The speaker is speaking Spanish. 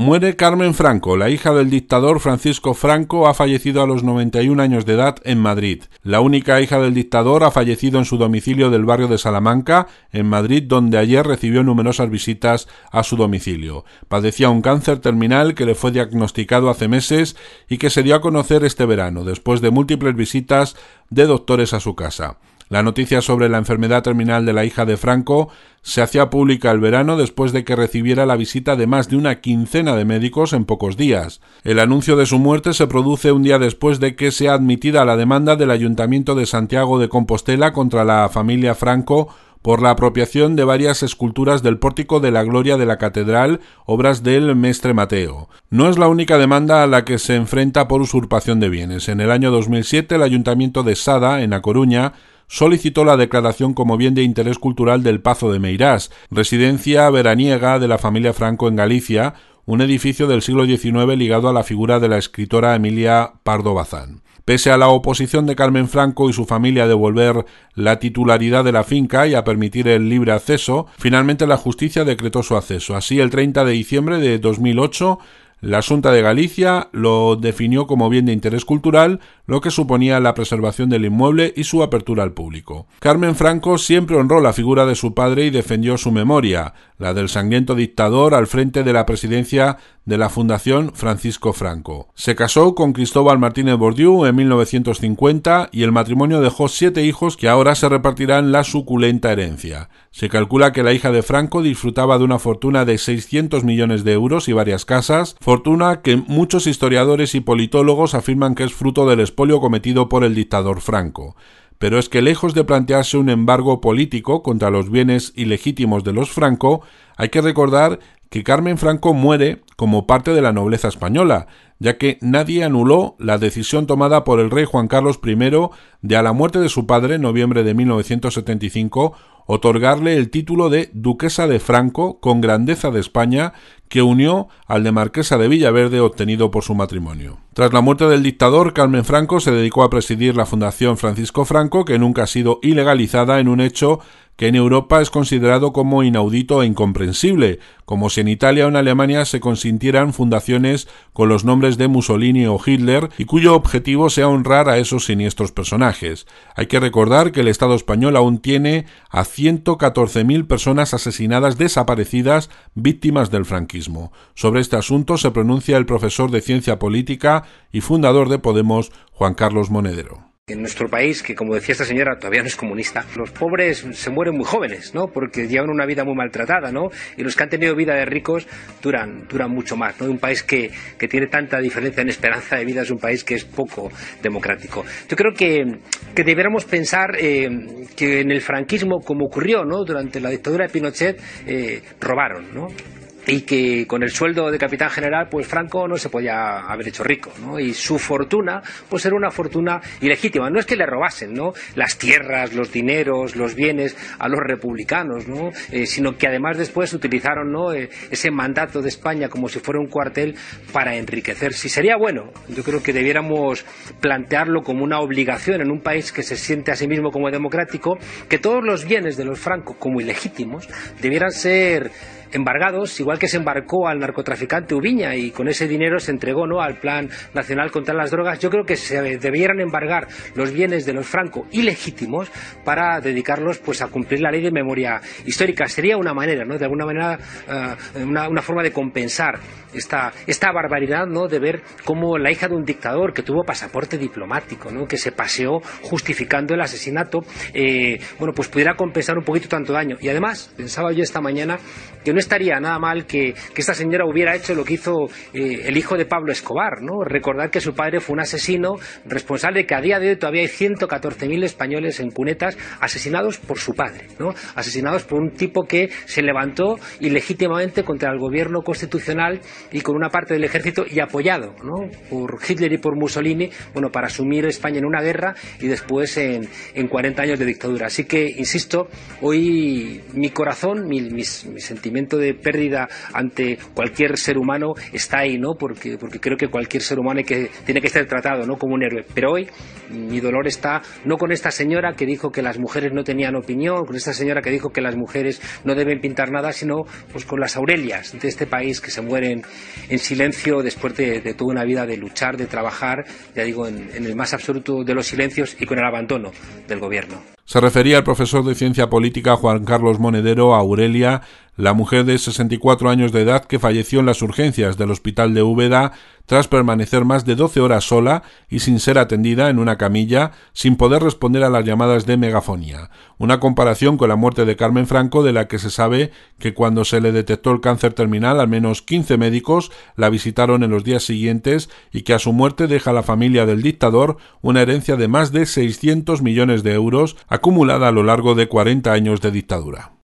Muere Carmen Franco, la hija del dictador Francisco Franco, ha fallecido a los 91 años de edad en Madrid. La única hija del dictador ha fallecido en su domicilio del barrio de Salamanca, en Madrid, donde ayer recibió numerosas visitas a su domicilio. Padecía un cáncer terminal que le fue diagnosticado hace meses y que se dio a conocer este verano, después de múltiples visitas de doctores a su casa. La noticia sobre la enfermedad terminal de la hija de Franco se hacía pública el verano después de que recibiera la visita de más de una quincena de médicos en pocos días. El anuncio de su muerte se produce un día después de que sea admitida la demanda del Ayuntamiento de Santiago de Compostela contra la familia Franco por la apropiación de varias esculturas del pórtico de la Gloria de la Catedral, obras del Mestre Mateo. No es la única demanda a la que se enfrenta por usurpación de bienes. En el año 2007 el Ayuntamiento de Sada, en A Coruña, solicitó la declaración como bien de interés cultural del Pazo de Meirás, residencia veraniega de la familia Franco en Galicia, un edificio del siglo XIX ligado a la figura de la escritora Emilia Pardo Bazán. Pese a la oposición de Carmen Franco y su familia a devolver la titularidad de la finca y a permitir el libre acceso, finalmente la justicia decretó su acceso. Así, el 30 de diciembre de 2008, la Xunta de Galicia lo definió como bien de interés cultural, lo que suponía la preservación del inmueble y su apertura al público. Carmen Franco siempre honró la figura de su padre y defendió su memoria, la del sangriento dictador al frente de la presidencia de la Fundación Francisco Franco. Se casó con Cristóbal Martínez Bordiú en 1950 y el matrimonio dejó 7 hijos que ahora se repartirán la suculenta herencia. Se calcula que la hija de Franco disfrutaba de una fortuna de 600 millones de euros y varias casas, fortuna que muchos historiadores y politólogos afirman que es fruto del expolio cometido por el dictador Franco. Pero es que lejos de plantearse un embargo político contra los bienes ilegítimos de los Franco, hay que recordar que Carmen Franco muere como parte de la nobleza española, ya que nadie anuló la decisión tomada por el rey Juan Carlos I de, a la muerte de su padre en noviembre de 1975, otorgarle el título de Duquesa de Franco con grandeza de España, que unió al de Marquesa de Villaverde obtenido por su matrimonio. Tras la muerte del dictador, Carmen Franco se dedicó a presidir la Fundación Francisco Franco, que nunca ha sido ilegalizada, en un hecho que en Europa es considerado como inaudito e incomprensible, como si en Italia o en Alemania se consintieran fundaciones con los nombres de Mussolini o Hitler y cuyo objetivo sea honrar a esos siniestros personajes. Hay que recordar que el Estado español aún tiene a 114.000 personas asesinadas desaparecidas, víctimas del franquismo. Sobre este asunto se pronuncia el profesor de Ciencia Política y fundador de Podemos, Juan Carlos Monedero. En nuestro país, que como decía esta señora, todavía no es comunista, los pobres se mueren muy jóvenes, ¿no? Porque llevan una vida muy maltratada, ¿no? Y los que han tenido vida de ricos duran mucho más, ¿no? Un país que tiene tanta diferencia en esperanza de vida es un país que es poco democrático. Yo creo que debiéramos pensar que en el franquismo, como ocurrió, ¿no? Durante la dictadura de Pinochet, robaron, ¿no? Y que con el sueldo de capitán general, pues Franco no se podía haber hecho rico, ¿no? Y su fortuna, pues era una fortuna ilegítima. No es que le robasen, ¿no?, las tierras, los dineros, los bienes a los republicanos, ¿no? Sino que además después utilizaron, ¿no?, ese mandato de España como si fuera un cuartel para enriquecerse. Y sería bueno, yo creo que debiéramos plantearlo como una obligación en un país que se siente a sí mismo como democrático, que todos los bienes de los Franco, como ilegítimos, debieran ser embargados, igual que se embarcó al narcotraficante Ubiña y con ese dinero se entregó, ¿no?, al Plan Nacional contra las Drogas. Yo creo que se debieran embargar los bienes de los Franco ilegítimos para dedicarlos, pues, a cumplir la ley de memoria histórica. Sería una manera, ¿no?, de alguna manera, una forma de compensar esta barbaridad, ¿no?, de ver cómo la hija de un dictador que tuvo pasaporte diplomático, ¿no?, que se paseó justificando el asesinato, bueno, pues pudiera compensar un poquito tanto daño. Y además, pensaba yo esta mañana que no estaría nada mal que esta señora hubiera hecho lo que hizo el hijo de Pablo Escobar, ¿no? Recordar que su padre fue un asesino responsable de que a día de hoy todavía hay 114.000 españoles en cunetas asesinados por su padre, ¿no? Asesinados por un tipo que se levantó ilegítimamente contra el gobierno constitucional y con una parte del ejército y apoyado, ¿no?, por Hitler y por Mussolini, bueno, para asumir España en una guerra y después en 40 años de dictadura. Así que, insisto, hoy mi corazón, mi sentimiento de pérdida ante cualquier ser humano está ahí, ¿no?, porque creo que cualquier ser humano tiene que ser tratado, ¿no?, como un héroe. Pero hoy mi dolor está no con esta señora que dijo que las mujeres no tenían opinión, con esta señora que dijo que las mujeres no deben pintar nada, sino pues con las Aurelias de este país que se mueren en silencio después de toda una vida de luchar, de trabajar, ya digo, en el más absoluto de los silencios y con el abandono del gobierno. Se refería el profesor de Ciencia Política Juan Carlos Monedero a Aurelia, la mujer de 64 años de edad que falleció en las urgencias del hospital de Úbeda tras permanecer más de 12 horas sola y sin ser atendida en una camilla, sin poder responder a las llamadas de megafonía. Una comparación con la muerte de Carmen Franco, de la que se sabe que cuando se le detectó el cáncer terminal al menos 15 médicos la visitaron en los días siguientes y que a su muerte deja a la familia del dictador una herencia de más de 600 millones de euros acumulada a lo largo de 40 años de dictadura.